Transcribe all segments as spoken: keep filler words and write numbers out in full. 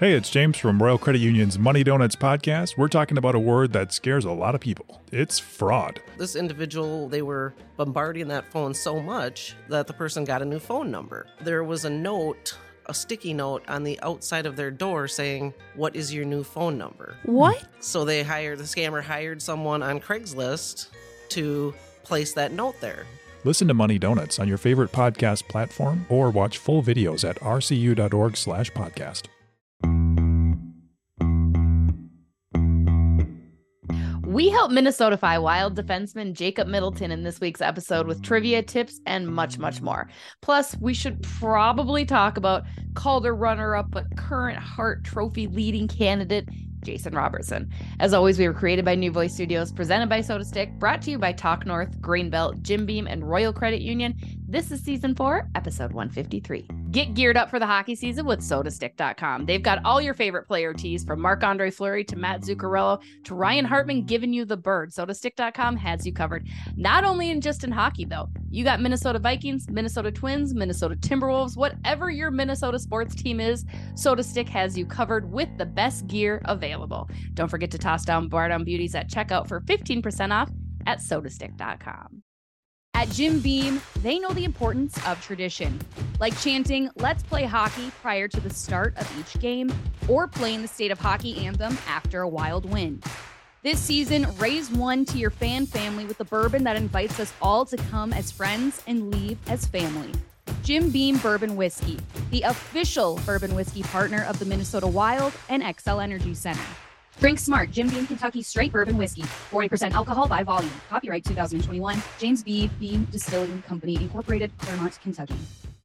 Hey, it's James from Royal Credit Union's Money Donuts podcast. We're talking about a word that scares a lot of people. It's fraud. This individual, they were bombarding that phone so much that the person got a new phone number. There was a note, a sticky note on the outside of their door saying, "What is your new phone number?" What? So they hired, the scammer hired someone on Craigslist to place that note there. Listen to Money Donuts on your favorite podcast platform or watch full videos at rcu.org slash podcast. We help Minnesota Wild defenseman Jacob Middleton in this week's episode with trivia, tips, and much, much more. Plus, we should probably talk about Calder runner-up but current Hart Trophy leading candidate Jason Robertson. As always, we were created by New Voice Studios, presented by SodaStick, brought to you by Talk North, Greenbelt, Jim Beam, and Royal Credit Union. This is season four, episode one fifty-three. Get geared up for the hockey season with soda stick dot com. They've got all your favorite player tees, from Marc-Andre Fleury to Matt Zuccarello to Ryan Hartman giving you the bird. soda stick dot com has you covered. Not only in just in hockey, though. You got Minnesota Vikings, Minnesota Twins, Minnesota Timberwolves, whatever your Minnesota sports team is, SodaStick has you covered with the best gear available. Don't forget to toss down Bar Down Beauties at checkout for fifteen percent off at soda stick dot com. At Jim Beam, they know the importance of tradition, like chanting, "Let's play hockey" prior to the start of each game, or playing the state of hockey anthem after a Wild win. This season, raise one to your fan family with a bourbon that invites us all to come as friends and leave as family. Jim Beam Bourbon Whiskey, the official bourbon whiskey partner of the Minnesota Wild and X L Energy Center. Drink smart. Jim Beam Kentucky Straight Bourbon Whiskey. forty percent alcohol by volume. Copyright two thousand twenty-one. James B. Beam Distilling Company, Incorporated, Claremont, Kentucky.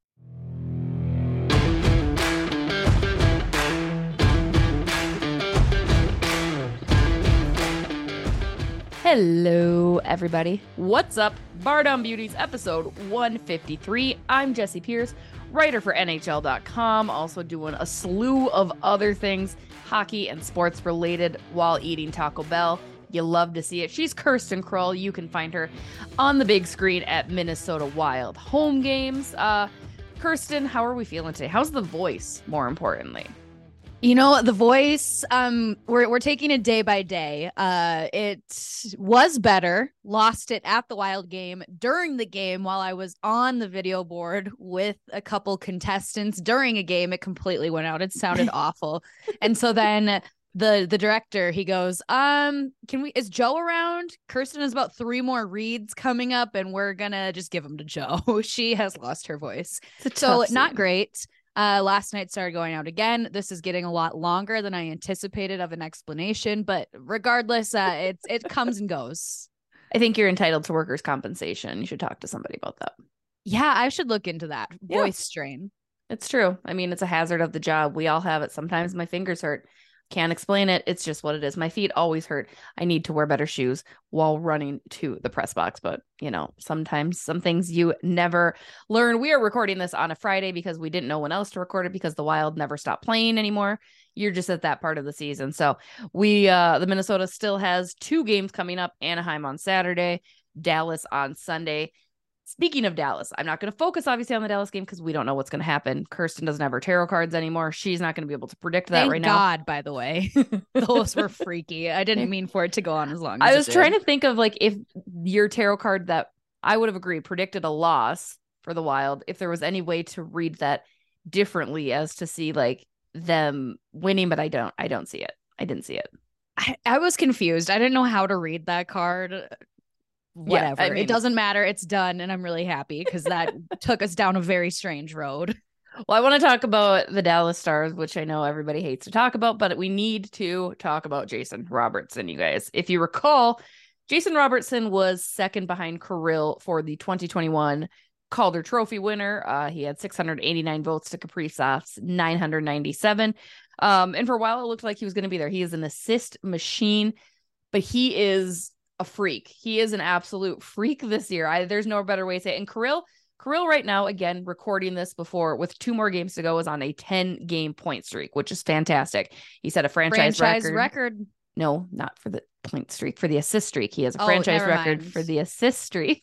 Hello, everybody. What's up? Bar Down Beauties, episode one fifty-three. I'm Jesse Pierce, writer for N H L dot com, also doing a slew of other things, hockey and sports related, while eating Taco Bell. You love to see it. She's Kirsten Kroll. You can find her on the big screen at Minnesota Wild home games. Uh, Kirsten, how are we feeling today? How's the voice, more importantly? You know, the voice, um, we're we're taking it day by day. Uh, it was better, lost it at the Wild game during the game while I was on the video board with a couple contestants during a game. It completely went out. It sounded awful. And so then the the director, he goes, um, can we, is Joe around? Kirsten has about three more reads coming up and we're gonna just give them to Joe. She has lost her voice. So not great. Uh, last night started going out again. This is getting a lot longer than I anticipated of an explanation, but regardless, uh, it's it comes and goes. I think you're entitled to workers' compensation. You should talk to somebody about that. Yeah, I should look into that. Yeah. Voice strain. It's true. I mean, it's a hazard of the job. We all have it. Sometimes my fingers hurt. Can't explain it. It's just what it is. My feet always hurt. I need to wear better shoes while running to the press box. But, you know, sometimes some things you never learn. We are recording this on a Friday because we didn't know when else to record it because the Wild never stopped playing anymore. You're just at that part of the season. So we, uh, the Minnesota still has two games coming up. Anaheim on Saturday, Dallas on Sunday. Speaking of Dallas, I'm not going to focus obviously on the Dallas game because we don't know what's going to happen. Kirsten doesn't have her tarot cards anymore. She's not going to be able to predict that Thank right now. God, by the way. Those were freaky. I didn't mean for it to go on as long as I it was did. trying to think of like if your tarot card that I would have agreed predicted a loss for the Wild, if there was any way to read that differently as to see like them winning, but I don't, I don't see it. I didn't see it. I, I was confused. I didn't know how to read that card. Whatever. Yeah, I mean, it doesn't matter. It's done. And I'm really happy because that took us down a very strange road. Well, I want to talk about the Dallas Stars, which I know everybody hates to talk about, but we need to talk about Jason Robertson, you guys. If you recall, Jason Robertson was second behind Kirill for the twenty twenty-one Calder Trophy winner. Uh, he had six hundred eighty-nine votes to Kaprizov's nine hundred ninety-seven. Um, and for a while, it looked like he was going to be there. He is an assist machine, but he is a freak. He is an absolute freak this year. I, there's no better way to say it. And Kirill, Kirill right now, again, recording this before with two more games to go, is on a ten game point streak, which is fantastic. He set a franchise, franchise record. record. No, not for the point streak, for the assist streak. He has a Oh, franchise never record mind. for the assist streak.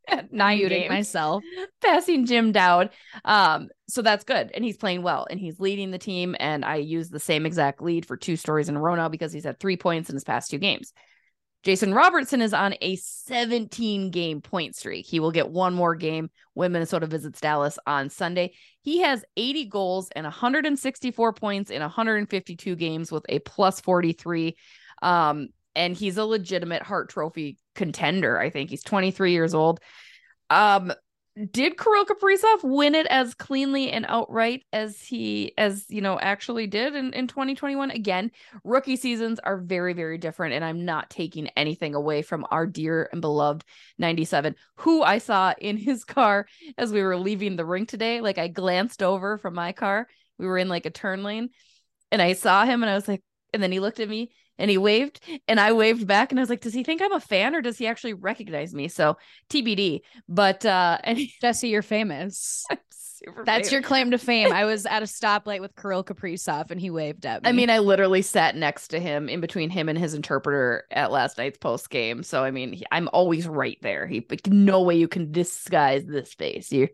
at nine Muting games, myself. passing Jim Dowd. Um, so that's good. And he's playing well and he's leading the team. And I use the same exact lead for two stories in a row now because he's had three points in his past two games. Jason Robertson is on a seventeen game point streak. He will get one more game when Minnesota visits Dallas on Sunday. He has eighty goals and one hundred sixty-four points in one hundred fifty-two games with a plus forty-three. Um, and he's a legitimate Hart Trophy contender. I think he's twenty-three years old. Um, did Kirill Kaprizov win it as cleanly and outright as he, as you know, actually did in, in twenty twenty-one? Again, rookie seasons are very, very different. And I'm not taking anything away from our dear and beloved ninety-seven, who I saw in his car as we were leaving the rink today. Like I glanced over from my car. We were in like a turn lane and I saw him and I was like, and then he looked at me and he waved and I waved back and I was like, does he think I'm a fan or does he actually recognize me? So T B D, but, uh, and Jesse, you're famous. I'm super That's famous. your claim to fame. I was at a stoplight with Kirill Kaprizov and he waved at me. I mean, I literally sat next to him in between him and his interpreter at last night's post game. So, I mean, he, I'm always right there. He, like, no way you can disguise this face. You,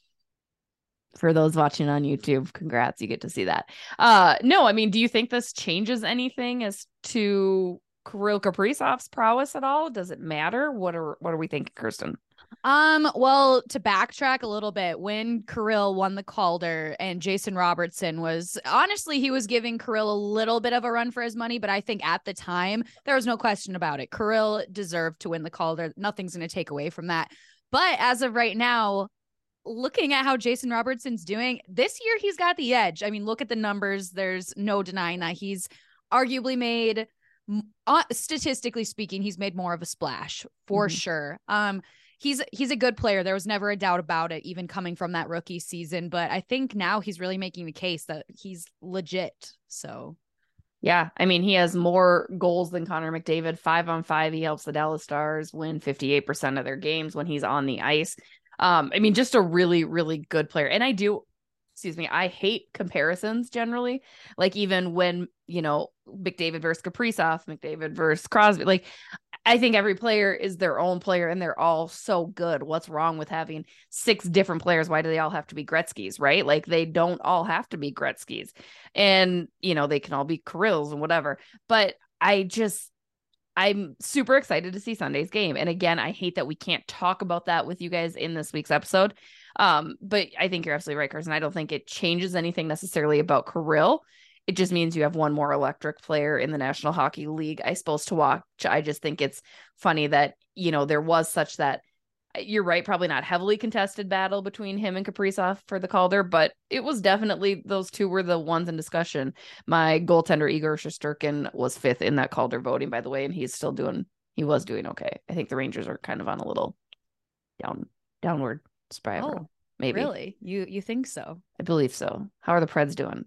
for those watching on YouTube, congrats, you get to see that. Uh, no, I mean, do you think this changes anything as to Kirill Kaprizov's prowess at all? Does it matter? What are what are we thinking, Kirsten? Um, well, to backtrack a little bit, when Kirill won the Calder and Jason Robertson was, honestly, he was giving Kirill a little bit of a run for his money, but I think at the time, there was no question about it. Kirill deserved to win the Calder. Nothing's going to take away from that. But as of right now, looking at how Jason Robertson's doing this year, he's got the edge. I mean, look at the numbers. There's no denying that he's arguably made, uh, statistically speaking, he's made more of a splash for mm-hmm. sure. Um, he's, he's a good player. There was never a doubt about it, even coming from that rookie season. But I think now he's really making the case that he's legit. So. Yeah, I mean, he has more goals than Connor McDavid, five on five. He helps the Dallas Stars win fifty-eight percent of their games when he's on the ice. Um, I mean, just a really, really good player. And I do, excuse me, I hate comparisons generally. Like even when, you know, McDavid versus Kaprizov, McDavid versus Crosby, like I think every player is their own player and they're all so good. What's wrong with having six different players? Why do they all have to be Gretzky's, right? Like they don't all have to be Gretzky's and, you know, they can all be Kirills and whatever. But I just, I'm super excited to see Sunday's game. And again, I hate that we can't talk about that with you guys in this week's episode. Um, but I think you're absolutely right, Carson. I don't think it changes anything necessarily about Kirill. It just means you have one more electric player in the National Hockey League, I suppose, to watch. I just think it's funny that, you know, there was such that, you're right, probably not heavily contested battle between him and Kaprizov for the Calder, but it was definitely, those two were the ones in discussion. My goaltender, Igor Shesterkin, was fifth in that Calder voting, by the way, and he's still doing, he was doing okay. I think the Rangers are kind of on a little down, downward spiral. Oh, maybe. Really? You, you think so? I believe so. How are the Preds doing?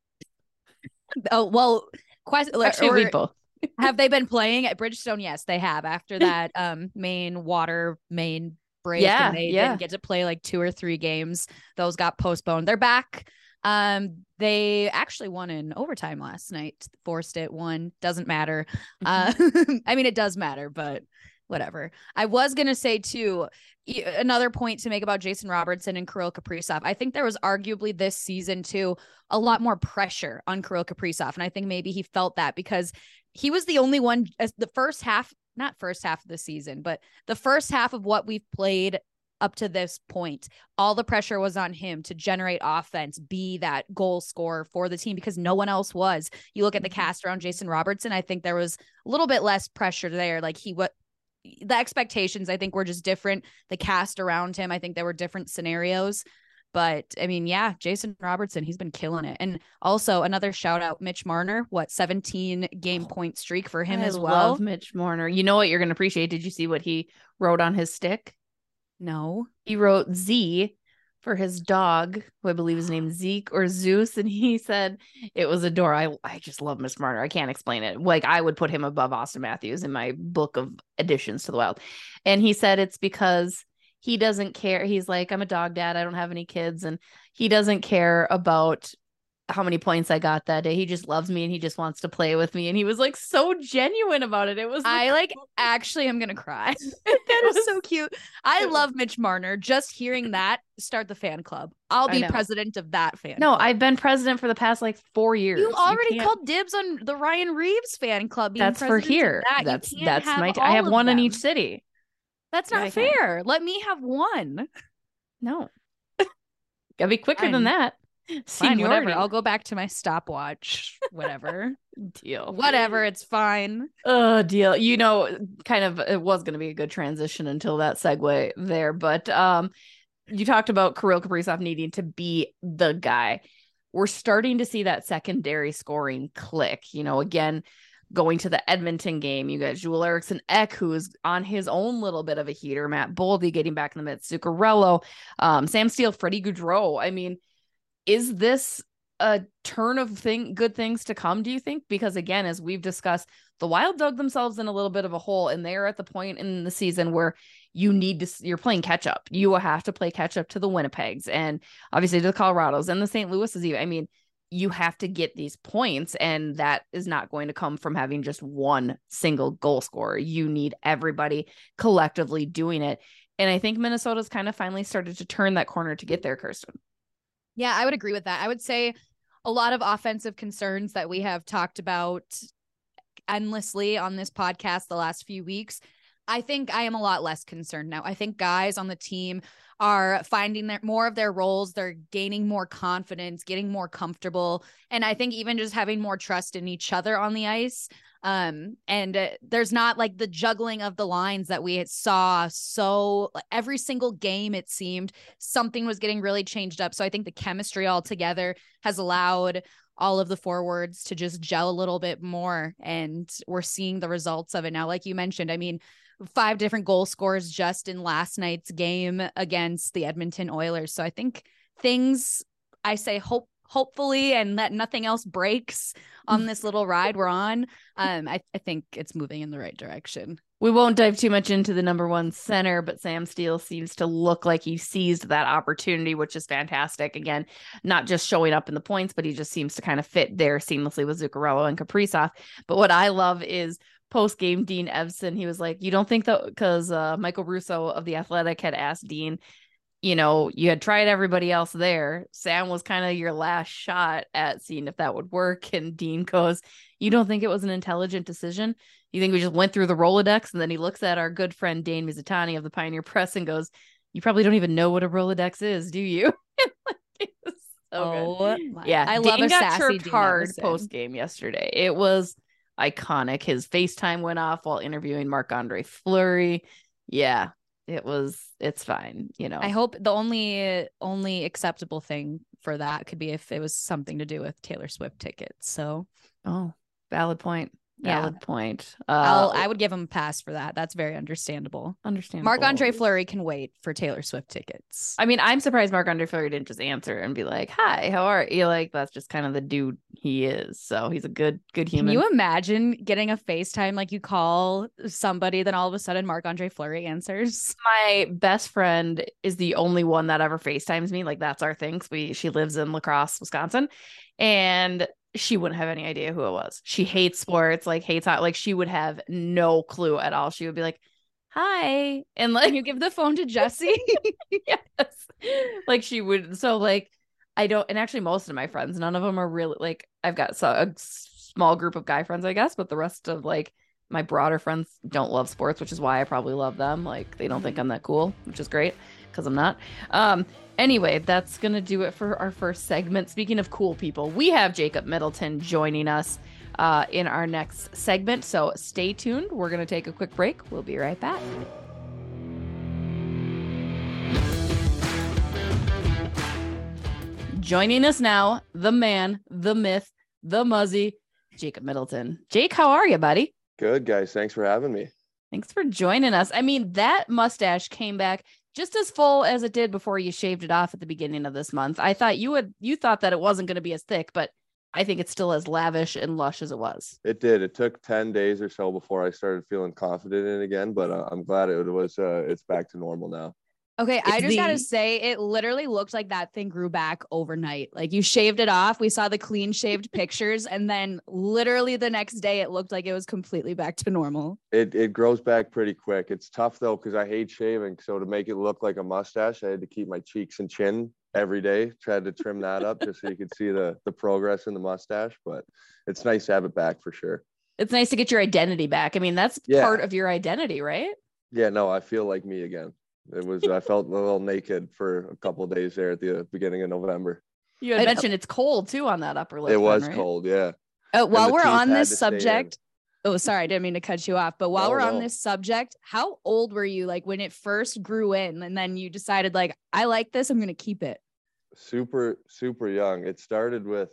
Oh, well, question, actually, or, we both. Have they been playing at Bridgestone? Yes, they have. After that um main water main break, yeah, and they yeah. didn't get to play like two or three games. Those got postponed. They're back. Um, they actually won in overtime last night. Forced it, won. Doesn't matter. Uh, I mean, it does matter, but whatever. I was gonna say too, another point to make about Jason Robertson and Kirill Kaprizov. I think there was arguably this season too a lot more pressure on Kirill Kaprizov, and I think maybe he felt that because he was the only one as the first half, not first half of the season, but the first half of what we've played up to this point. All the pressure was on him to generate offense, be that goal scorer for the team because no one else was. You look at the cast around Jason Robertson, I think there was a little bit less pressure there. Like he what the expectations, I think, were just different. The cast around him, I think there were different scenarios. But I mean, yeah, Jason Robertson, he's been killing it. And also another shout out, Mitch Marner, what, seventeen game point streak for him I as well. I love Mitch Marner. You know what you're going to appreciate? Did you see what he wrote on his stick? No. He wrote Z for his dog, who I believe is named Zeke or Zeus. And he said it was adorable. I, I just love Mitch Marner. I can't explain it. Like I would put him above Austin Matthews in my book of additions to the Wild. And he said it's because he doesn't care. He's like, I'm a dog dad. I don't have any kids. And he doesn't care about how many points I got that day. He just loves me and he just wants to play with me. And he was like so genuine about it. It was I the- like actually I'm gonna cry. That was so cute. I love Mitch Marner. Just hearing that, start the fan club. I'll I be know. president of that fan No, club. I've been president for the past like four years. You already can't- called dibs on the Ryan Reeves fan club. Being That's for president of here. That. That's you can't that's have my. T- all I have of one in them. each city. That's Yeah, not I can. fair. Let me have one. No, gotta be quicker Fine. than that. Fine, whatever. Seniority. I'll go back to my stopwatch. Whatever. Deal. Whatever. It's fine. Oh, deal. You know, kind of. It was going to be a good transition until that segue there, but um, you talked about Kirill Kaprizov needing to be the guy. We're starting to see that secondary scoring click. You know, again, going to the Edmonton game, you got Joel Eriksson Ek, who's on his own little bit of a heater. Matt Boldy getting back in the mid. Zuccarello, um, Sam Steele, Freddie Gaudreau. I mean, is this a turn of thing, good things to come, do you think? Because again, as we've discussed, the Wild dug themselves in a little bit of a hole, and they're at the point in the season where you need to, you're playing catch up. You have to play catch up to the Winnipegs and obviously to the Colorados and the Saint Louis's. I mean, you have to get these points, and that is not going to come from having just one single goal scorer. You need everybody collectively doing it. And I think Minnesota's kind of finally started to turn that corner to get there, Kirsten. Yeah, I would agree with that. I would say a lot of offensive concerns that we have talked about endlessly on this podcast the last few weeks. I think I am a lot less concerned now. I think guys on the team are finding their more of their roles. They're gaining more confidence, getting more comfortable. And I think even just having more trust in each other on the ice. Um, and uh, there's not like the juggling of the lines that we saw. So every single game, it seemed something was getting really changed up. So I think the chemistry all together has allowed all of the forwards to just gel a little bit more. And we're seeing the results of it now. Like you mentioned, I mean, five different goal scores just in last night's game against the Edmonton Oilers. So I think things, I say hope, hopefully, and that nothing else breaks on this little ride we're on. Um, I, I think it's moving in the right direction. We won't dive too much into the number one center, but Sam Steele seems to look like he seized that opportunity, which is fantastic. Again, not just showing up in the points, but he just seems to kind of fit there seamlessly with Zuccarello and Kaprizov. But what I love is post-game Dean Evson, he was like, you don't think that, because uh, Michael Russo of The Athletic had asked Dean, you know, you had tried everybody else there. Sam was kind of your last shot at seeing if that would work. And Dean goes, you don't think it was an intelligent decision? You think we just went through the Rolodex? And then he looks at our good friend Dane Mizutani of the Pioneer Press and goes, you probably don't even know what a Rolodex is, do you? Like, so oh, good. Yeah. I Dane love a got sassy chirped Dean hard Evison. post-game yesterday. It was iconic. His FaceTime went off while interviewing Marc-Andre Fleury. Yeah. It was, it's fine, you know. I hope the only only acceptable thing for that could be if it was something to do with Taylor Swift tickets. So, oh, valid point. Valid yeah. point. Uh, I'll, I would give him a pass for that. That's very understandable. Understandable. Marc-Andre Fleury can wait for Taylor Swift tickets. I mean, I'm surprised Marc-Andre Fleury didn't just answer and be like, hi, how are you? Like, that's just kind of the dude he is. So he's a good, good human. Can you imagine getting a FaceTime, like you call somebody, then all of a sudden Marc-Andre Fleury answers? My best friend is the only one that ever FaceTimes me. Like, that's our thing. We, she lives in La Crosse, Wisconsin. And she wouldn't have any idea who it was. She hates sports, like hates out. Like, she would have no clue at all. She would be like, hi. And like, Can you give the phone to Jesse? yes. Like, she would. So like, I don't, and actually most of my friends, none of them are really like, I've got so, a small group of guy friends, I guess, but the rest of like my broader friends don't love sports, which is why I probably love them. Like, they don't think I'm that cool, which is great because I'm not. Um, Anyway, that's going to do it for our first segment. Speaking of cool people, we have Jacob Middleton joining us uh, in our next segment. So stay tuned. We're going to take a quick break. We'll be right back. Joining us now, the man, the myth, the Muzzy, Jacob Middleton. Jake, how are you, buddy? Good, guys. Thanks for having me. Thanks for joining us. I mean, that mustache came back just as full as it did before you shaved it off at the beginning of this month. I thought you would, you thought that it wasn't going to be as thick, but I think it's still as lavish and lush as it was. It did. It took ten days or so before I started feeling confident in it again, but uh, I'm glad it was, uh, it's back to normal now. Okay, I It's just gotta the- say, it literally looked like that thing grew back overnight. Like you shaved it off. We saw the clean shaved pictures, and then literally the next day, it looked like it was completely back to normal. It it grows back pretty quick. It's tough though because I hate shaving. So to make it look like a mustache, I had to keep my cheeks and chin every day. Tried to trim that up just so you could see the the progress in the mustache. But it's nice to have it back for sure. It's nice to get your identity back. I mean, that's Yeah. part of your identity, right? Yeah, no, I feel like me again. It was I felt a little naked for a couple of days there at the beginning of November. You had I- mentioned it's cold too on that upper lip. It then, was right? cold, yeah. Uh, while the we're teeth on had this to stay in. subject, oh, sorry, I didn't mean to cut you off. But while No, we're on no. this subject, how old were you like when it first grew in, and then you decided like, I like this, I'm gonna keep it? Super, super young. It started with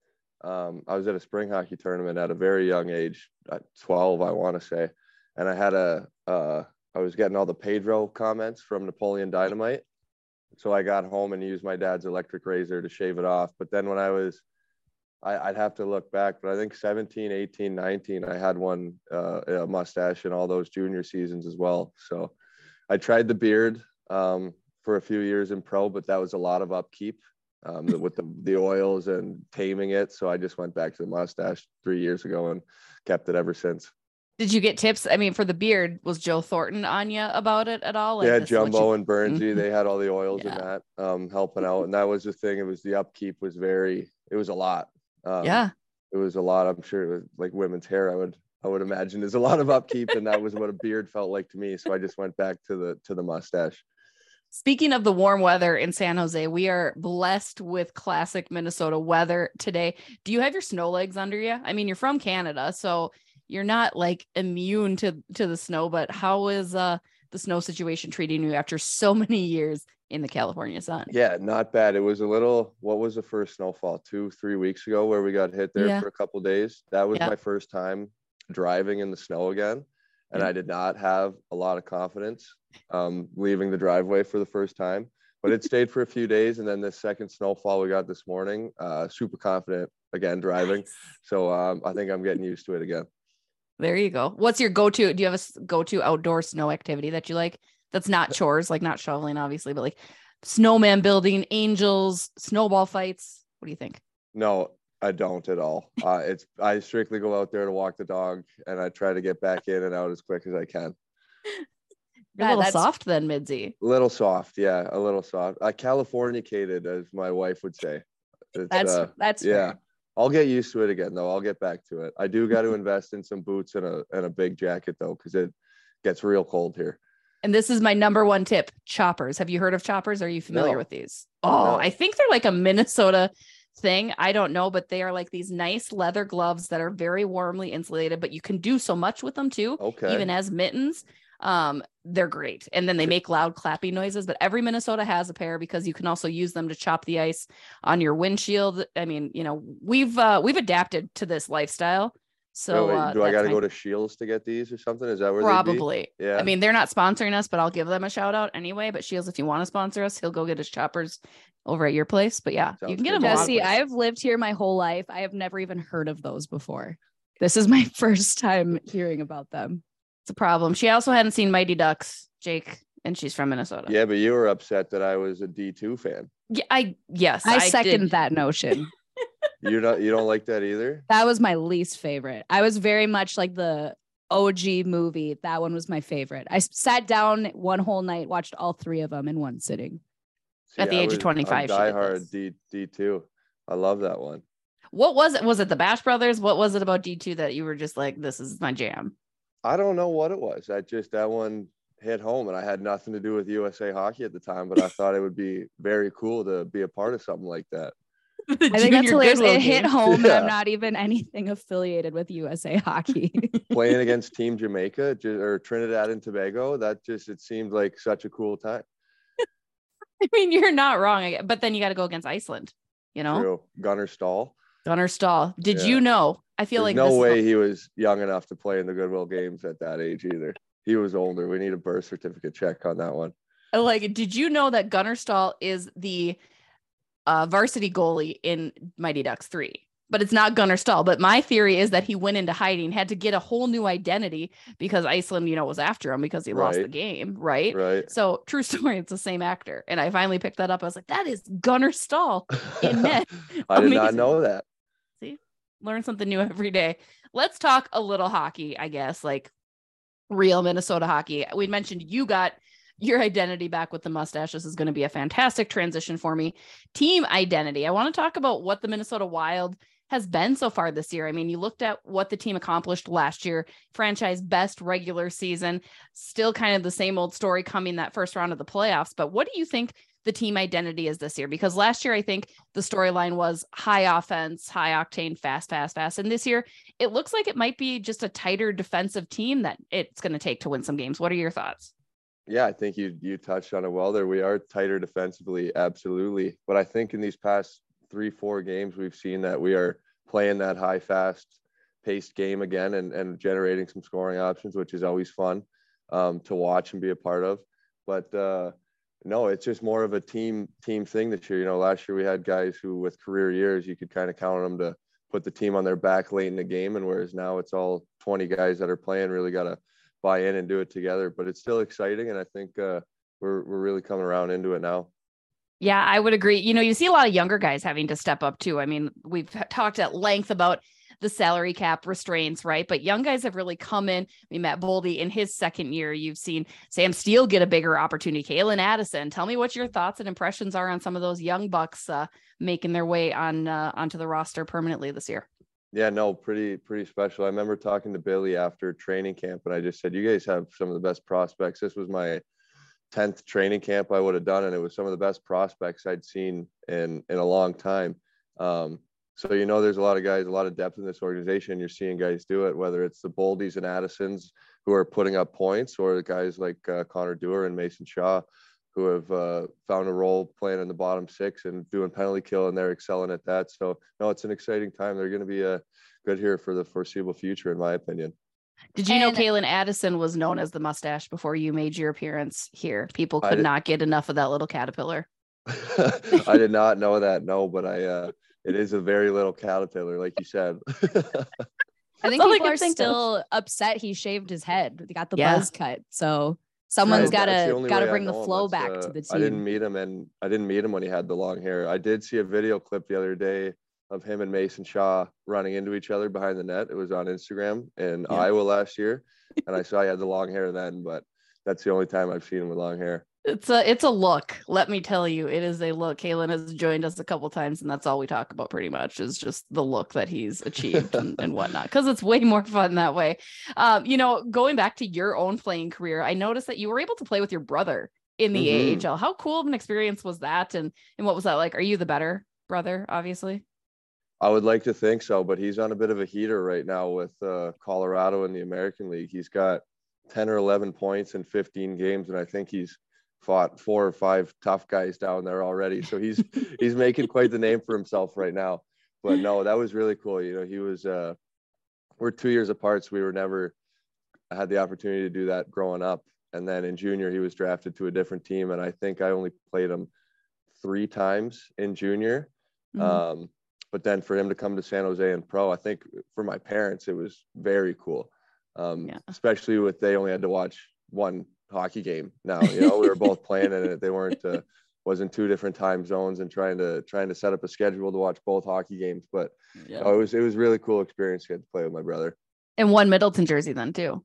um, I was at a spring hockey tournament at a very young age, at twelve, I want to say, and I had a uh, I was getting all the Pedro comments from Napoleon Dynamite, so I got home and used my dad's electric razor to shave it off. But then when I was I, I'd have to look back, but I think seventeen, eighteen, nineteen, I had one uh, a mustache in all those junior seasons as well. So I tried the beard um, for a few years in pro, but that was a lot of upkeep um, with the, the oils and taming it. So I just went back to the mustache three years ago and kept it ever since. Did you get tips? I mean, for the beard, was Joe Thornton on you about it at all? yeah, this is what Jumbo you- and Burnsy, Mhm. they had all the oils in Yeah. that um, helping out. And that was the thing. It was the upkeep was very, it was a lot. Um, yeah. It was a lot. I'm sure it was like women's hair. I would, I would imagine there's a lot of upkeep, and that was what a beard felt like to me. So I just went back to the, to the mustache. Speaking of the warm weather in San Jose, we are blessed with classic Minnesota weather today. Do you have your snow legs under you? I mean, you're from Canada, so you're not like immune to to the snow, but how is uh the snow situation treating you after so many years in the California sun? Yeah, not bad. It was a little, what was the first snowfall? Two, three weeks ago where we got hit there Yeah. for a couple of days. That was Yeah. my first time driving in the snow again. And Yeah. I did not have a lot of confidence um, leaving the driveway for the first time, but it stayed for a few days. And then the second snowfall we got this morning, uh, super confident again driving. So um, I think I'm getting used to it again. There you go. What's your go-to? Do you have a s- go-to outdoor snow activity that you like? That's not chores, like not shoveling, obviously, but like snowman building, angels, snowball fights. What do you think? No, I don't at all. Uh, it's I strictly go out there to walk the dog, and I try to get back in and out as quick as I can. You're a That- little that's- soft then, Midzi. A little soft, yeah, a little soft. Uh, Californicated, as my wife would say. It's, That's uh, that's yeah. fair. I'll get used to it again, though. I'll get back to it. I do got to invest in some boots and a and a big jacket, though, because it gets real cold here. And this is my number one tip: choppers. Have you heard of choppers? Are you familiar No. with these? Oh, No. I think they're like a Minnesota thing. I don't know, but they are like these nice leather gloves that are very warmly insulated, but you can do so much with them too, Okay. even as mittens. Um, they're great. And then they make loud clapping noises, but every Minnesota has a pair because you can also use them to chop the ice on your windshield. I mean, you know, we've uh we've adapted to this lifestyle. So Wait, wait, uh, do I that's got to my- go to Shields to get these or something? Is that where probably? They'd be? Yeah. I mean, they're not sponsoring us, but I'll give them a shout out anyway. But Shields, if you want to sponsor us, he'll go get his choppers over at your place. But yeah, you Sounds can get good. them. a lot of Jesse, places. I've lived here my whole life. I have never even heard of those before. This is my first time hearing about them. It's a problem. She also hadn't seen Mighty Ducks, Jake, and she's from Minnesota. yeah, but you were upset that I was a D two fan. Yeah, I yes, I, second did. that notion. You don't you don't like that either? That was my least favorite. I was very much like the O G movie. That one was my favorite. I s- sat down one whole night, watched all three of them in one sitting. At the I age of was- twenty-five, she I'm did diehard this. D D2. I love that one. What was it? Was it the Bash Brothers? What was it about D two that you were just like, this is my jam? I don't know what it was. I just that one hit home, and I had nothing to do with U S A Hockey at the time, but I thought it would be very cool to be a part of something like that. The I think that's Junior hilarious. Goodwill It hit game. home, and Yeah. I'm not even anything affiliated with U S A Hockey. Playing against Team Jamaica ju- or Trinidad and Tobago, that just it seemed like such a cool time. I mean, you're not wrong. I- But then you got to go against Iceland, you know? True. Gunnar Stahl. Gunnar Stahl. Did Yeah. you know? I feel There's like no this is way a- he was young enough to play in the Goodwill games at that age either. He was older. We need a birth certificate check on that one. like, did you know that Gunnar Stahl is the uh, varsity goalie in Mighty Ducks three? but it's not Gunnar Stahl. But my theory is that he went into hiding, had to get a whole new identity because Iceland, you know, was after him because he right. lost the game. Right. Right. So true story. It's the same actor. And I finally picked that up. I was like, that is Gunnar Stahl in net. I did not know that. See, learn something new every day. Let's talk a little hockey, I guess, like real Minnesota hockey. We mentioned you got your identity back with the mustache. This is going to be a fantastic transition for me. Team identity. I want to talk about what the Minnesota Wild has been so far this year. I mean, you looked at what the team accomplished last year, franchise best regular season, still kind of the same old story coming that first round of the playoffs. But what do you think the team identity is this year? Because last year, I think the storyline was high offense, high octane, fast, fast, fast. And this year, it looks like it might be just a tighter defensive team that it's going to take to win some games. What are your thoughts? Yeah, I think you you touched on it well there. We are tighter defensively, absolutely. But I think in these past three, four games, we've seen that we are playing that high, fast paced game again and, and generating some scoring options, which is always fun um, to watch and be a part of. But uh, no, it's just more of a team team thing this year. You know, last year we had guys who with career years, you could kind of count on them to put the team on their back late in the game. And whereas now it's all twenty guys that are playing, really got to buy in and do it together. But it's still exciting. And I think uh, we're we're really coming around into it now. Yeah, I would agree. You know, you see a lot of younger guys having to step up too. I mean, we've talked at length about the salary cap restraints, right? But young guys have really come in. I mean, Matt Boldy in his second year, you've seen Sam Steele get a bigger opportunity. Kalen Addison. Tell me what your thoughts and impressions are on some of those young bucks uh, making their way on uh, onto the roster permanently this year. Yeah, no, pretty, pretty special. I remember talking to Billy after training camp, and I just said, you guys have some of the best prospects. This was my tenth training camp I would have done, and it was some of the best prospects I'd seen in, in a long time. Um, so, you know, there's a lot of guys, a lot of depth in this organization. You're seeing guys do it, whether it's the Boldies and Addisons who are putting up points, or the guys like uh, Connor Dewar and Mason Shaw who have uh, found a role playing in the bottom six and doing penalty kill, and they're excelling at that. So, no, it's an exciting time. They're going to be uh, good here for the foreseeable future, in my opinion. Did you and, know Kalen Addison was known as the mustache before you made your appearance here? People could not get enough of that little caterpillar. I did not know that, no, but I uh, it is a very little caterpillar, like you said. I think people are still of. upset he shaved his head. He got the yeah. buzz cut. So someone's got to got to bring the flow back uh, to the team. I didn't meet him, and I didn't meet him when he had the long hair. I did see a video clip the other day of him and Mason Shaw running into each other behind the net. It was on Instagram in yeah. Iowa last year, and I saw he had the long hair then. But that's the only time I've seen him with long hair. It's a it's a look. Let me tell you, it is a look. Kalen has joined us a couple times, and that's all we talk about pretty much is just the look that he's achieved and, and whatnot, because it's way more fun that way. Um, you know, going back to your own playing career, I noticed that you were able to play with your brother in the mm-hmm. A H L. How cool of an experience was that? And and what was that like? Are you the better brother, obviously? I would like to think so, but he's on a bit of a heater right now with uh, Colorado in the American League. He's got ten or eleven points in fifteen games, and I think he's fought four or five tough guys down there already. So he's he's making quite the name for himself right now. But no, that was really cool. You know, he was uh, we're two years apart, so we were never had the opportunity to do that growing up. And then in junior, he was drafted to a different team, and I think I only played him three times in junior. Mm-hmm. Um, but then for him to come to San Jose and pro, I think for my parents, it was very cool. Um, yeah. Especially with they only had to watch one hockey game now. You know, we were both playing in it. They weren't uh, wasn't two different time zones and trying to trying to set up a schedule to watch both hockey games. But yeah. you know, it was it was really cool experience to get to play with my brother. And one Middleton jersey then too.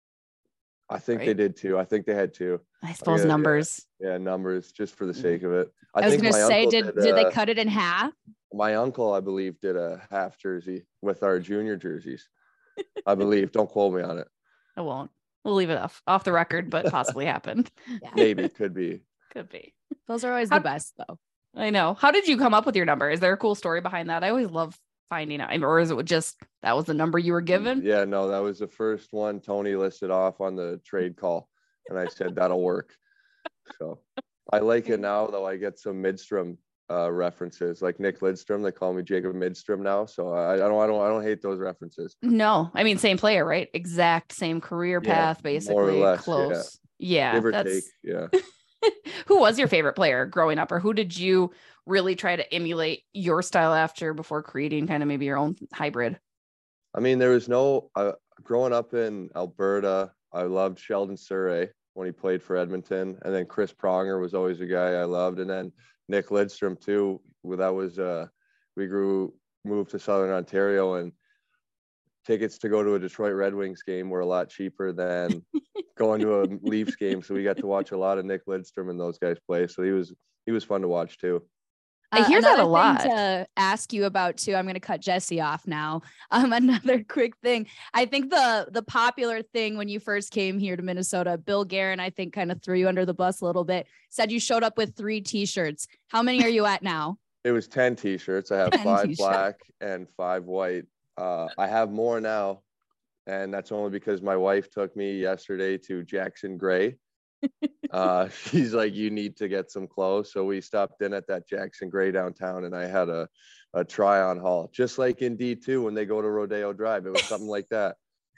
I think right? they did too. I think they had two. I suppose yeah, numbers. Yeah, yeah, numbers just for the sake of it. I, I was going to say, did did, did uh, they cut it in half? My uncle, I believe, did a half jersey with our junior jerseys. I believe. Don't quote me on it. I won't. We'll leave it off off the record, but possibly happened. Yeah. Maybe, could be. Could be. Those are always How, the best, though. I know. How did you come up with your number? Is there a cool story behind that? I always love finding out. Or is it just that was the number you were given? Yeah, no, that was the first one Tony listed off on the trade call, and I said that'll work. So I like it now, though. I get some Midstrom uh, references, like Nick Lidstrom. They call me Jacob Midstrom now, so I, I don't, I don't, I don't hate those references. No, I mean same player, right? Exact same career path, yeah, basically. More or less, close. Yeah, yeah. Give or that's... take, yeah. Who was your favorite player growing up, or who did you really try to emulate your style after before creating kind of maybe your own hybrid? I mean, there was no, uh, growing up in Alberta, I loved Sheldon Surrey when he played for Edmonton. And then Chris Pronger was always a guy I loved. And then Nick Lidstrom too. Well, that was, uh, we grew, moved to Southern Ontario, and tickets to go to a Detroit Red Wings game were a lot cheaper than going to a Leafs game. So we got to watch a lot of Nick Lidstrom and those guys play. So he was, he was fun to watch too. I hear that a Another thing lot. to ask you about too. I'm going to cut Jesse off now. Um, another quick thing. I think the the popular thing when you first came here to Minnesota, Bill Guerin, I think, kind of threw you under the bus a little bit. Said you showed up with three T-shirts. How many are you at now? It was ten T-shirts. I have ten five t-shirts. black and five white. Uh, I have more now, and that's only because my wife took me yesterday to Jackson Gray. Uh, she's like, you need to get some clothes. So we stopped in at that Jackson Gray downtown, and I had a, a try on haul, just like in D two when they go to Rodeo Drive. It was something like that.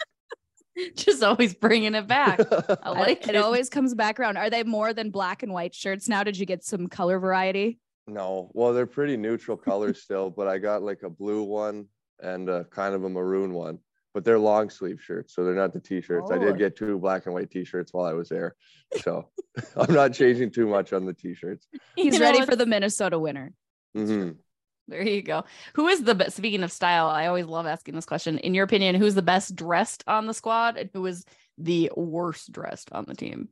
Just always bringing it back. I like it. It always comes back around. Are they more than black and white shirts now? Did you get some color variety? No, well, they're pretty neutral colors still, but I got like a blue one and a kind of a maroon one. But they're long sleeve shirts, so they're not the T-shirts. Oh. I did get two black and white T-shirts while I was there, so I'm not changing too much on the T-shirts. He's You know, ready it's- for the Minnesota winter. Mm-hmm. There you go. Who is the best? Speaking of style, I always love asking this question. In your opinion, who's the best dressed on the squad, and who is the worst dressed on the team?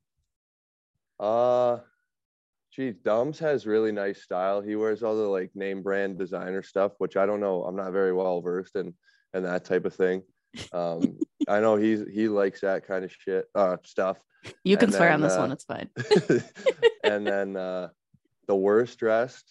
Uh, geez, Dums has really nice style. He wears all the like name brand designer stuff, which I don't know. I'm not very well versed in and that type of thing. Um, I know he's he likes that kind of shit uh stuff. You can And swear then, on this uh, one. It's fine. And then uh, the worst dressed,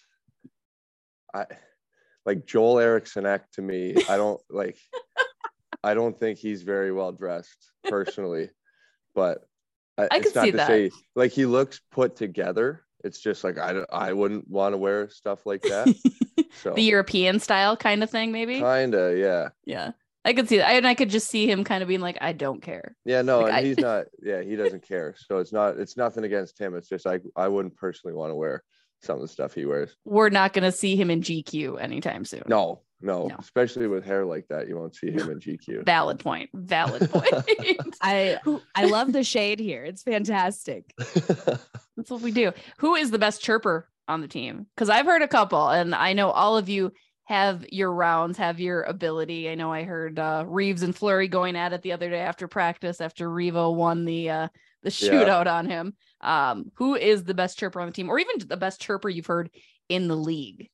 I like Joel Eriksson Ek to me. I don't like. I don't think he's very well dressed personally, but I, I it's can not see to that. say like he looks put together. It's just like I don't- I wouldn't want to wear stuff like that. So The European style kind of thing, maybe. kinda, yeah, Yeah, I could see that, and I could just see him kind of being like, "I don't care." yeah. No, Like, and I- he's not. Yeah, he doesn't care. So it's not. It's nothing against him. It's just I I wouldn't personally want to wear some of the stuff he wears. We're not going to see him in G Q anytime soon. No, no, No. especially with hair like that, you won't see him in G Q. Valid point. Valid point. I I love the shade here. It's fantastic. That's what we do. Who is the best chirper on the team? Because I've heard a couple, and I know all of you have your rounds, have your ability. I know I heard uh, Reeves and Fleury going at it the other day after practice, after Revo won the uh, the shootout on him. Um, who is the best chirper on the team, or even the best chirper you've heard in the league?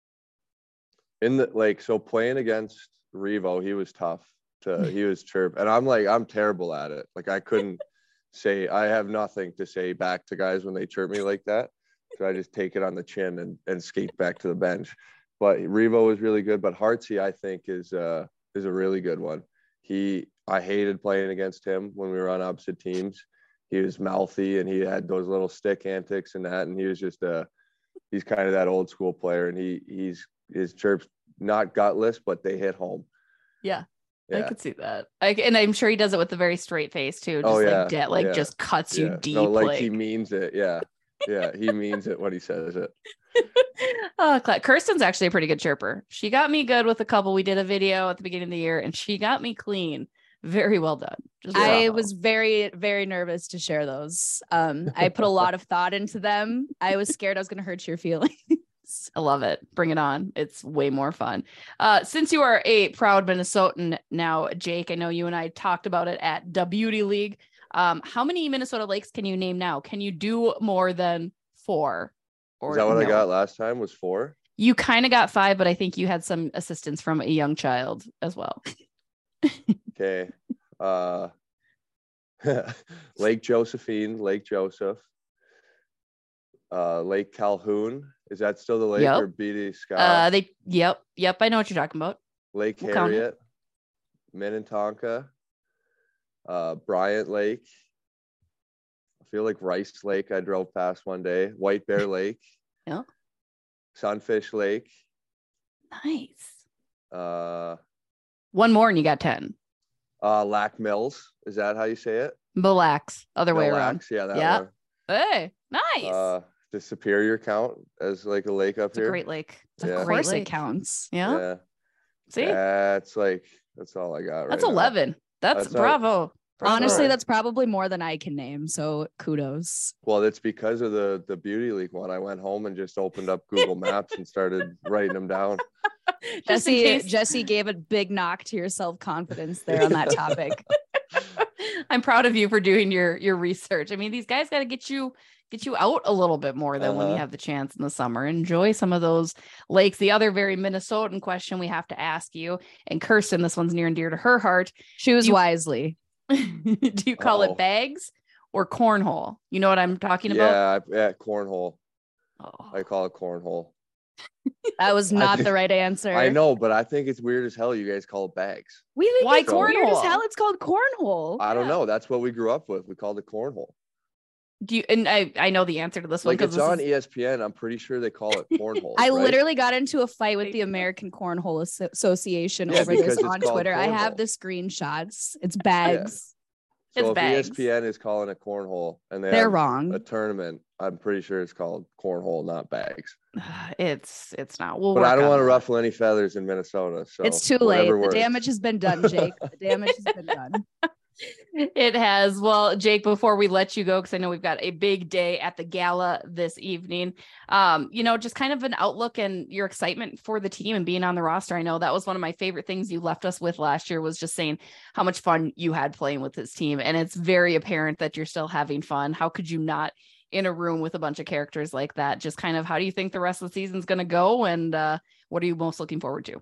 In the like, so playing against Revo, he was tough to he was chirp, and I'm like I'm terrible at it. Like I couldn't say I have nothing to say back to guys when they chirp me like that. So I just take it on the chin and and skate back to the bench. But Revo was really good, but Hartsey I think is uh is a really good one. He I hated playing against him when we were on opposite teams. He was mouthy and he had those little stick antics and that, and he was just uh he's kind of that old school player, and he he's his chirps not gutless, but they hit home. Yeah. Yeah. I could see that. I, and I'm sure he does it with a very straight face too. Just Oh, yeah. like, de- like Yeah. just cuts you Yeah. deep. No, like, like he means it. Yeah. Yeah. He means it when he says it. Oh, Cla- Kirsten's actually a pretty good chirper. She got me good with a couple. We did a video at the beginning of the year, and she got me clean. Very well done. Just I bravo. was very, very nervous to share those. Um, I put a lot of thought into them. I was scared I was going to hurt your feelings. I love it. Bring it on. It's way more fun. Uh, since you are a proud Minnesotan now, Jake, I know you and I talked about it at the Beauty League. Um, how many Minnesota lakes can you name now? Can you do more than four? Or Is that what I no? got last time was four? You kind of got five, but I think you had some assistance from a young child as well. Okay. Uh, Lake Josephine, Lake Joseph, uh, Lake Calhoun. Is that still the lake Yep. or B D Scott? Uh, they, yep, yep. I know what you're talking about. Lake we'll count it. Harriet, Minnetonka, uh, Bryant Lake. I feel like Rice Lake I drove past one day. White Bear Lake. Yeah. Sunfish Lake. Nice. Uh, One more and you got ten. uh, Lac Mills. Is that how you say it? Mille Lacs, other way Mille around. Lacs, yeah, that Yeah. one. Hey, nice. Uh, does Superior count as like a lake up It's here? a great lake. It's a Yeah. Of great course it lake. counts. Yeah. Yeah. See, That's like, that's all I got right that's now. eleven. That's, That's all- bravo. Bravo. Honestly, right. that's probably more than I can name. So kudos. Well, it's because of the the Beauty League one. I went home and just opened up Google Maps and started writing them down. Just in Jesse, case- Jesse gave a big knock to your self-confidence there on that topic. I'm proud of you for doing your your research. I mean, these guys got to get you get you out a little bit more than when you Uh-huh. have the chance in the summer. Enjoy some of those lakes. The other very Minnesotan question we have to ask you, and Kirsten, this one's near and dear to her heart. Choose You- wisely. Do you call Uh-oh. it bags or cornhole? You know what I'm talking about? Yeah, I, yeah, cornhole. Oh. I call it cornhole. That was I not think- the right answer. I know, but I think it's weird as hell. You guys call it bags. We think Why it's weird as cornhole? hell. It's called cornhole. I don't Yeah. know. That's what we grew up with. We called it cornhole. Do you? And I I know the answer to this one Like because it's on is, E S P N. I'm pretty sure they call it cornhole. I right? literally got into a fight with the American Cornhole Asso- Association Yeah, over because this it's on called Twitter. I have cornhole. the screenshots. It's bags. So It's if bags. E S P N is calling it cornhole and they They're have wrong. a tournament, I'm pretty sure it's called cornhole, not bags. it's it's not. We'll But I work don't on want to that. ruffle any feathers in Minnesota. So It's too late. whatever The works. damage has been done, Jake. The damage has been done. It has. Well, Jake, before we let you go, because I know we've got a big day at the gala this evening, um, you know, just kind of an outlook and your excitement for the team and being on the roster. I know that was one of my favorite things you left us with last year, was just saying how much fun you had playing with this team. And it's very apparent that you're still having fun. How could you not in a room with a bunch of characters like that? Just kind of, how do you think the rest of the season's going to go? And uh, what are you most looking forward to?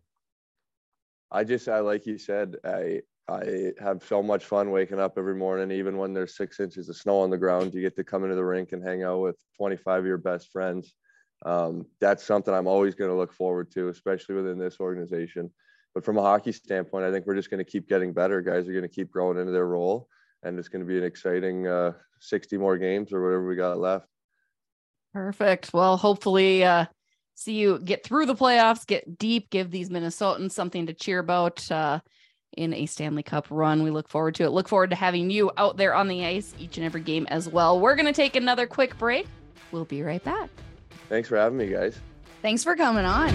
I just, I like you said, I I have so much fun waking up every morning, even when there's six inches of snow on the ground. You get to come into the rink and hang out with twenty-five of your best friends. Um, that's something I'm always going to look forward to, especially within this organization. But from a hockey standpoint, I think we're just going to keep getting better. Guys are going to keep growing into their role, and it's going to be an exciting uh, sixty more games or whatever we got left. Perfect. Well, hopefully uh, see you get through the playoffs, get deep, give these Minnesotans something to cheer about uh, in a Stanley Cup run. We look forward to it. Look forward to having you out there on the ice each and every game as well. We're going to take another quick break. We'll be right back. Thanks for having me, guys. Thanks for coming on.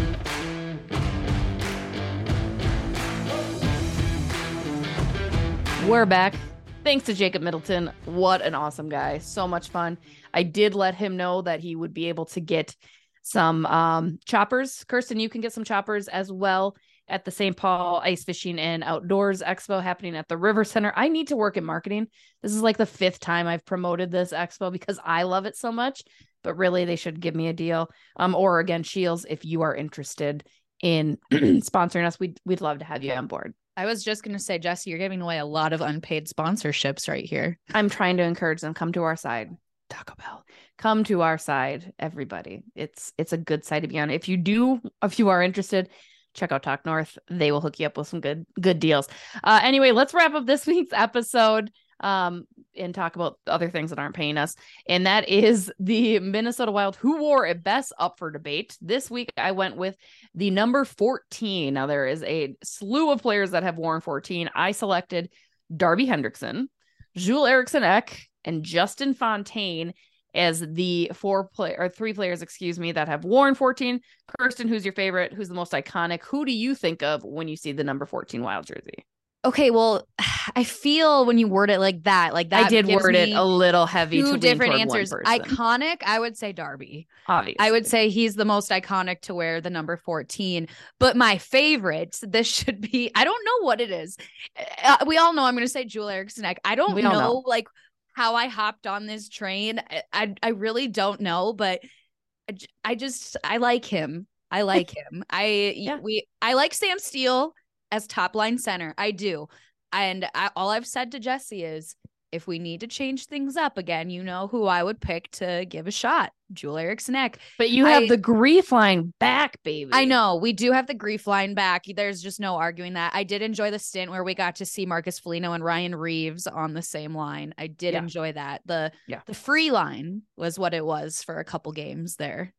We're back. Thanks to Jacob Middleton. What an awesome guy. So much fun. I did let him know that he would be able to get some um, choppers. Kirsten, you can get some choppers as well at the Saint Paul Ice Fishing and Outdoors Expo happening at the River Center. I need to work in marketing. This is like the fifth time I've promoted this expo because I love it so much, but really they should give me a deal. Um, or again, Shields, if you are interested in sponsoring us, we'd, we'd love to have you on board. I was just going to say, Jesse, you're giving away a lot of unpaid sponsorships right here. I'm trying to encourage them. Come to our side. Taco Bell. Come to our side, everybody. It's it's a good side to be on. If you do, if you are interested, check out Talk North. They will hook you up with some good good deals. Uh, anyway, let's wrap up this week's episode um, and talk about other things that aren't paying us. And that is the Minnesota Wild Who Wore It Best up for debate. This week, I went with the number fourteen. Now, there is a slew of players that have worn fourteen. I selected Darby Hendrickson, Jules Eriksson Ek, and Justin Fontaine as the four play or three players, excuse me, that have worn fourteen. Kirsten, who's your favorite? Who's the most iconic? Who do you think of when you see the number fourteen Wild jersey? Okay, well, I feel when you word it like that, like that I did gives word it me a little heavy. two to lean different toward one answers. person. Iconic, I would say Darby. Obviously. I would say he's the most iconic to wear the number fourteen. But my favorite, this should be, I don't know what it is. Uh, we all know I'm going to say Jules Eriksson Ek. I don't We know, all know. like how I hopped on this train. I, I, I really don't know, but I, j- I just, I like him. I like him. I, Yeah. we, I like Sam Steele as top line center. I do. And I, all I've said to Jesse is, if we need to change things up again, you know who I would pick to give a shot. Jules Eriksson Ek. But you have I- the grief line back, baby. I know we do have the grief line back. There's just no arguing that. I did enjoy the stint where we got to see Marcus Foligno and Ryan Reeves on the same line. I did Yeah. enjoy that. The Yeah. the free line was what it was for a couple games there.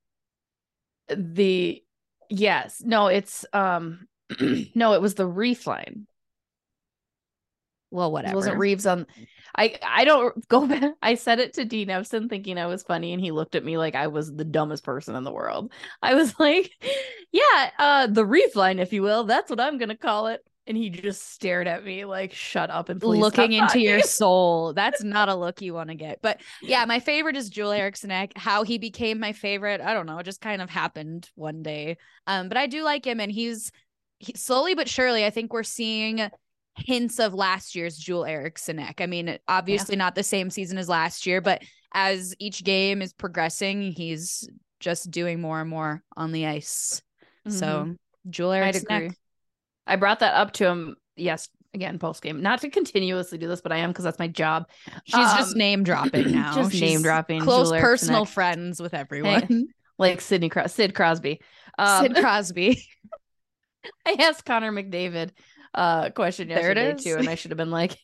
The yes, no, it's um, no, it was the reef line. Well, whatever. Wasn't Reeves on? I I don't go back. I said it to Dean Evson thinking I was funny, and he looked at me like I was the dumbest person in the world. I was like, yeah, uh, the Reeves line, if you will. That's what I'm gonna call it. And he just stared at me like, shut up and please looking stop into talking. your soul. That's not a look you want to get. But yeah, my favorite is Joel Eriksson Ek. How he became my favorite, I don't know. It just kind of happened one day. Um, but I do like him, and he's he, slowly but surely, I think we're seeing hints of last year's Joel Eriksson Ek. I mean, obviously yeah. not the same season as last year, but as each game is progressing, he's just doing more and more on the ice. Mm-hmm. So Joel Eriksson Ek. I brought that up to him. Yes. Again, post game, not to continuously do this, but I am, because that's my job. She's um, just name dropping now. Just She's name dropping. Close Joel personal friends with everyone. Hey, like Sidney Cros- Sid Crosby. Um, Sid Crosby. I asked Connor McDavid uh, a question yesterday too, and I should have been like,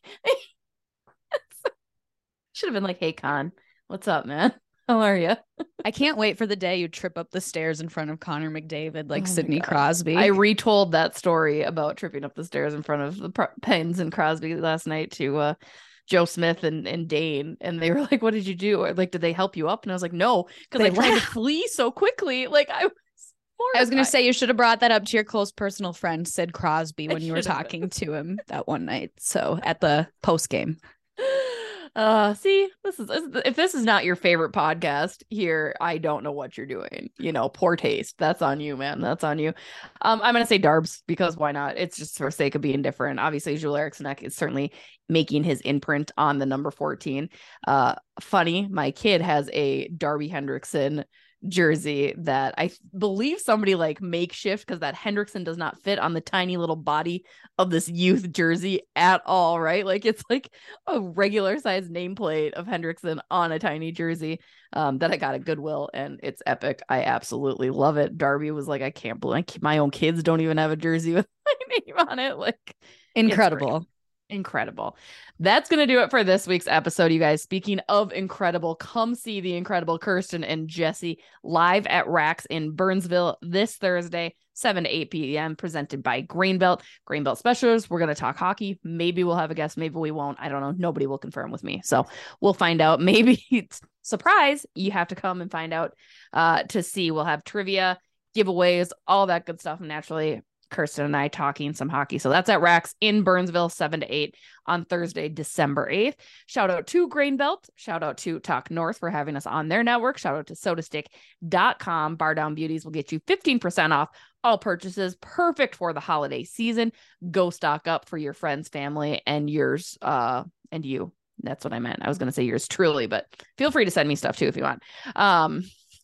should have been like, hey Con, what's up, man? How are you? I can't wait for the day you trip up the stairs in front of Connor McDavid like oh Sidney Crosby. I retold that story about tripping up the stairs in front of the Pro- Pens and Crosby last night to uh, Joe Smith and, and Dane. And they were like, what did you do? Or like, did they help you up? And I was like, no, because I tried to flee so quickly. Like I was mortified. I was going to say, you should have brought that up to your close personal friend, Sid Crosby, when I you were talking been. to him that one night. So at the post game. Uh, see, this is, if this is not your favorite podcast here, I don't know what you're doing. You know, poor taste. That's on you, man. That's on you. Um, I'm going to say Darbs, because why not? It's just for sake of being different. Obviously, Joel Eriksson Ek is certainly making his imprint on the number fourteen. Uh, funny, my kid has a Darby Hendrickson jersey that I believe somebody like makeshift, because that Hendrickson does not fit on the tiny little body of this youth jersey at all, right? Like it's like a regular size nameplate of Hendrickson on a tiny jersey um that I got at Goodwill, and it's epic. I absolutely love it. Darby was like, I can't believe my own kids don't even have a jersey with my name on it. Like incredible. Incredible. That's going to do it for this week's episode, you guys. Speaking of incredible, come see the incredible Kirsten and Jesse live at Rax in Burnsville this Thursday, seven to eight p.m., presented by Grainbelt. Grainbelt Specialists. We're going to talk hockey. Maybe we'll have a guest. Maybe we won't. I don't know. Nobody will confirm with me. So we'll find out. Maybe it's surprise. You have to come and find out uh, to see. We'll have trivia, giveaways, all that good stuff. And naturally, Kirsten and I talking some hockey. So that's at Rax in Burnsville, seven to eight on Thursday, December eighth. Shout out to Grainbelt. Shout out to Talk North for having us on their network. Shout out to soda stick dot com. Bar Down Beauties will get you fifteen percent off all purchases. Perfect for the holiday season. Go stock up for your friends, family, and yours, uh, and you. That's what I meant. I was going to say yours truly, but feel free to send me stuff too if you want. Um,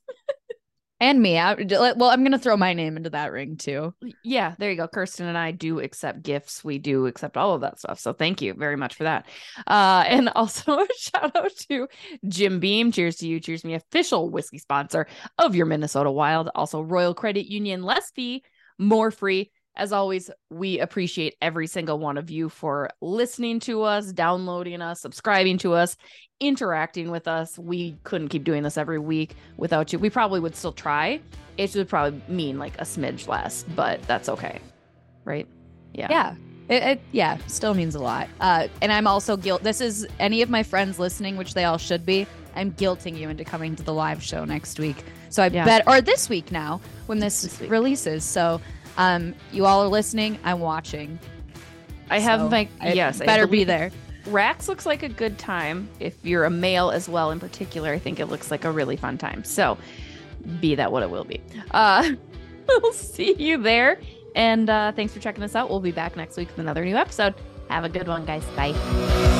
And me. I, well, I'm going to throw my name into that ring too. Yeah, there you go. Kirsten and I do accept gifts. We do accept all of that stuff. So thank you very much for that. Uh, and also a shout out to Jim Beam. Cheers to you. Cheers to me. Official whiskey sponsor of your Minnesota Wild. Also Royal Credit Union. Less fee, more free. As always, we appreciate every single one of you for listening to us, downloading us, subscribing to us, interacting with us. We couldn't keep doing this every week without you. We probably would still try. It would probably mean like a smidge less, but that's okay. Right? Yeah. Yeah. It, it yeah, still means a lot. Uh, and I'm also guilt. This is any of my friends listening, which they all should be. I'm guilting you into coming to the live show next week. So I Yeah. bet, or this week now when this, This week. releases. So um, you all are listening. I'm watching. I have So my, I yes. I better be believe- there. Rax looks like a good time. If you're a male as well, in particular, I think it looks like a really fun time. So be that what it will be. Uh, we'll see you there. And uh, thanks for checking us out. We'll be back next week with another new episode. Have a good one, guys. Bye.